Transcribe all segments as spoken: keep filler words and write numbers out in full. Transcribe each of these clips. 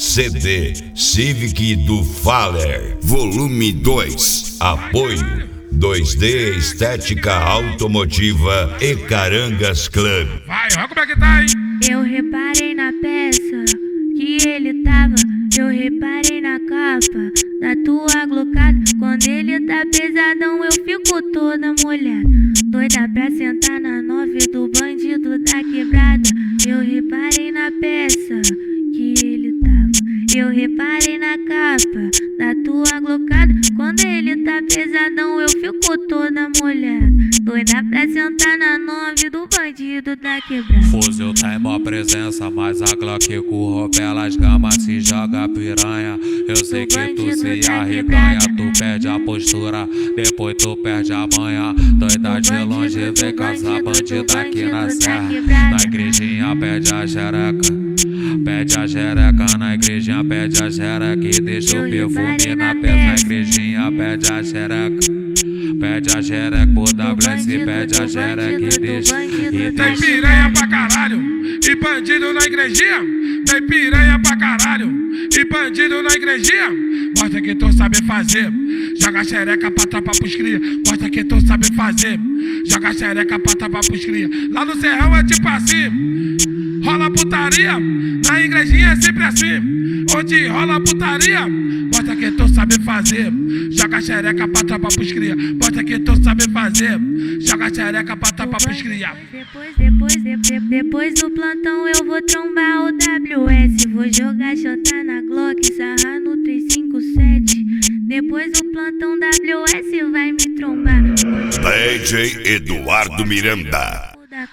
C D Civic do Faller, volume dois. Apoio dois D Estética Automotiva e Carangas Club. Vai, olha como é que tá, hein? Eu reparei na peça que ele tava, eu reparei na capa da tua glocada. Quando ele tá pesadão eu fico toda molhada, doida pra sentar na nove do bandido da quebrada. Eu reparei na peça que ele tava, eu reparei na capa da tua glocada. Quando ele tá pesadão eu fico toda molhada, doida pra sentar na nove do bandido da quebrada. Fuzil tá em mó presença, mas a Glock curro pelas gamas se joga piranha. Eu sei que tu se arreganha, tu perde a postura, depois tu perde a manha. Doida de longe, vem caçar bandida aqui na serra. Na igrejinha pede a xereca, pede a xereca na igrejinha, pede a xereca e deixa o perfume na peça. Na igrejinha pede a xereca, pede a xereca por W S, pede a xereca e deixa, e Tem deixa. piranha pra caralho e bandido na igrejinha. Tem piranha pra caralho e bandido na igrejinha. Mostra que tu sabe fazer, joga xereca pra trapar pros cria. Mostra que tu sabe fazer, joga xereca pra trapar pros cria. Lá no serrão é tipo assim, rola putaria, na igrejinha é sempre assim, onde rola putaria. Mostra que tu sabe fazer, joga xereca pra trapar pros cria. Mostra que tu sabe fazer, joga xereca pra trapar pros cria. Depois, depois, depois, depois do plantão eu vou trombar o W S. Vou jogar J na Glock, sarrar no três cinco sete. Depois do plantão W S vai me trombar. D J Eduardo Miranda.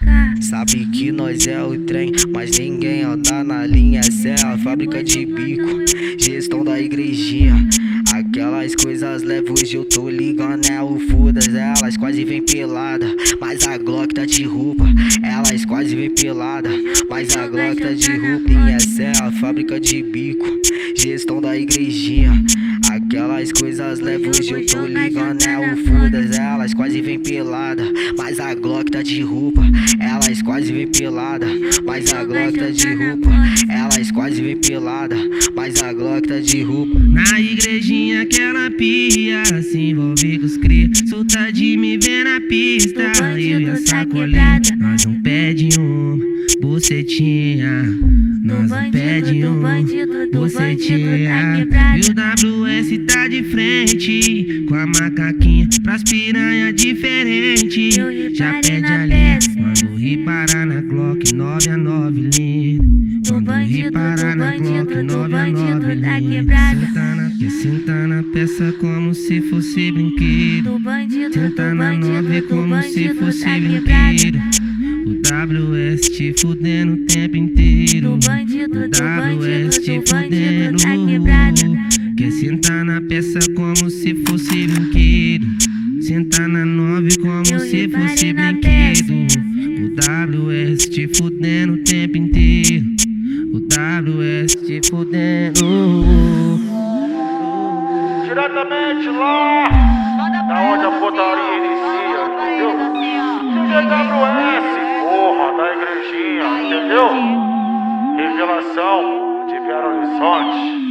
Sabe que nós é o trem, mas ninguém anda na linha. Essa é a fábrica de bico, gestão da igrejinha. Aquelas coisas leves hoje eu tô ligando, é o foda-se. Elas quase vem pelada, mas a Glock tá de roupa. Elas quase vem pelada, mas a Glock tá de roupa. E essa é a fábrica de bico, gestão da igrejinha. Aquelas coisas leves hoje eu tô ligando, é o foda-se. Elas quase vem pelada, mas a Glock tá de roupa. Elas quase vem pelada, mas a Glock tá de roupa. Elas quase vem pelada, mas a Glock tá de roupa. Na igrejinha aquela pia se envolve com os cria. Solta de me ver na pista, eu e a sacolinha. Nós não pede uma bucetinha, nós não pede uma bucetinha. E o W S tá de frente com a macaquinha pras piranha diferente. Já pede a linha, quando reparar na Glock nove a nove linha. Quando reparar na Glock nove a nove linha. Senta na, quer sentar na peça como se fosse brinquedo. Senta na nove como se fosse brinquedo. O W S te fudendo o tempo inteiro. O W S te fudendo. Quer sentar na peça como se fosse brinquedo. Sentar na nove como se fosse brinquedo. O W S te fudendo o tempo inteiro. O W S te fudendo. Diretamente lá, da onde a putaria inicia, entendeu? D W S, porra, da igrejinha, entendeu? Revelação de Belo Horizonte.